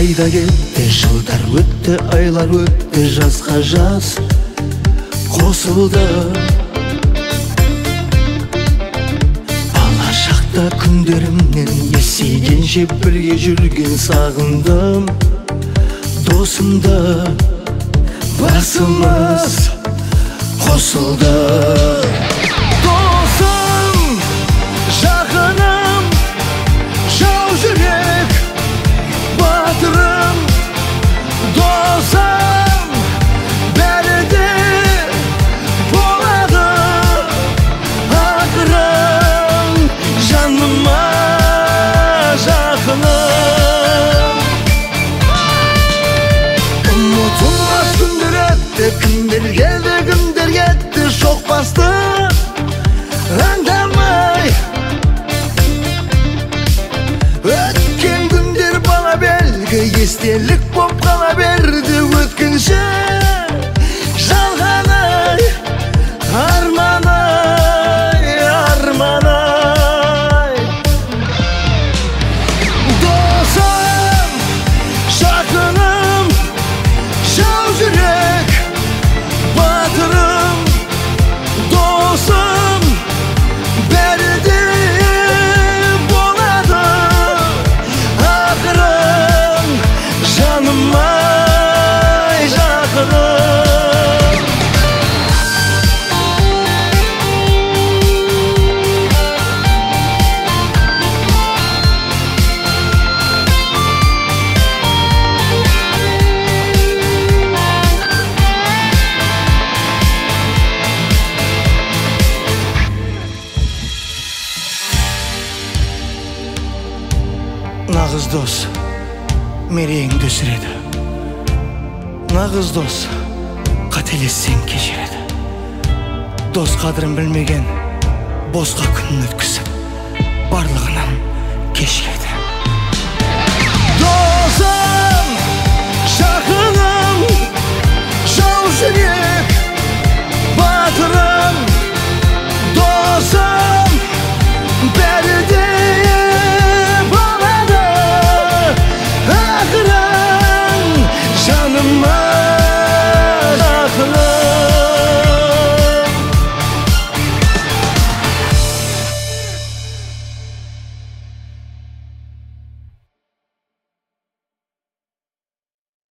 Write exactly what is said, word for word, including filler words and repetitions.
айда кетті, жылдар өтті, айлар өтті, жазға жаз қосылды. Бала шақта күндерімнен есейгенше бірге жүрген сағындым досымды. Басымыз қосылды. Досым, жақыным, жау жүрек, батырым. Досым, бәрі де болады. Ақырын, жаныма жақыным. Ұмытылмас күндер өтті, күндер келді, күндер кетті, шоқ басты аңдамай. Өткен күндер бала белгі, естелік боп қала берді. Өткінші жалғанай, арманай, арманай. Досым, жақыным, жау жүрек, батырым. Досым, бәрі де болады. Ақырын, жаныма жақыным. Nağız dос мерейіңді өсіреді. Nağız дос қателессең кешіреді. Дос қадірін білмеген босқа күн өткізіп барлығынан кешіреді. Досым